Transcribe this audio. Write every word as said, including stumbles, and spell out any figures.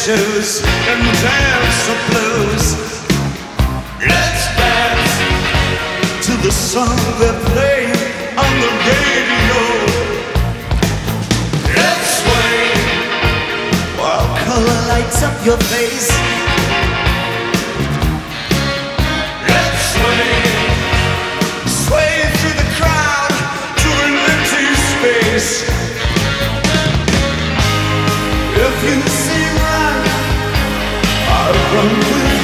shoes and dance the blues. Let's dance to the song they play on the radio. Let's sway while color lights up your face. Let's sway, sway through the crowd to an empty space. If you say run, I'll run with you.